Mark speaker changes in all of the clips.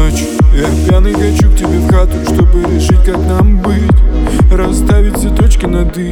Speaker 1: ночь я пьяный качу к тебе в хату, чтобы решить, как нам быть. Расставить все точки над «и».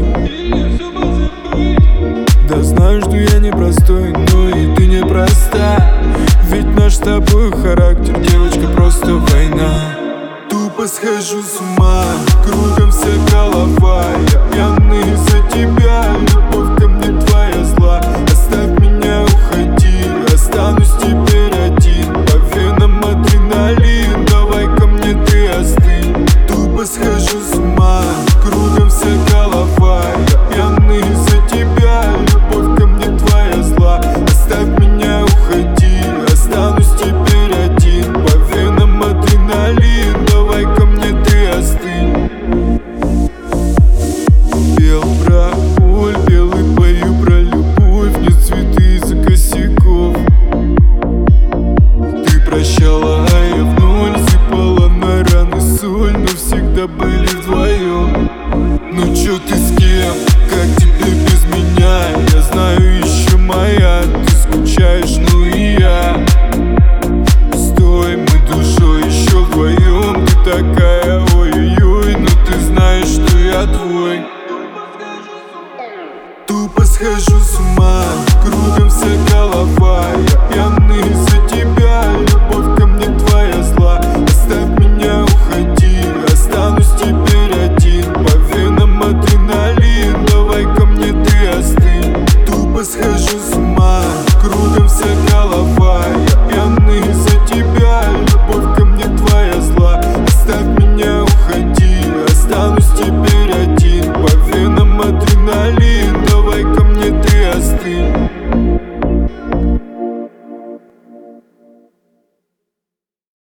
Speaker 1: Да знаю, что я непростой, но и ты непроста. Ведь наш с тобой характер, девочка, просто война. Тупо схожу с ума, кругом вся голова. Я пьяный из-за тебя, любовь ко мне твоя зла. Оставь меня, уходи, останусь теперь один. По венам адреналин, давай ко мне ты остынь. Тупо схожу с ума, кругом вся голова. Я пьяный из-за тебя, любовь ко мне твоя зла. Оставь меня, уходи, останусь теперь один. По венам адреналин, давай ко мне ты остынь. Пел про боль, пел и пою про любовь. Не цветы из-за косяков. Ты прощала, а я в ноль сыпала на раны соль, но всегда были вдвоем. Ну чё ты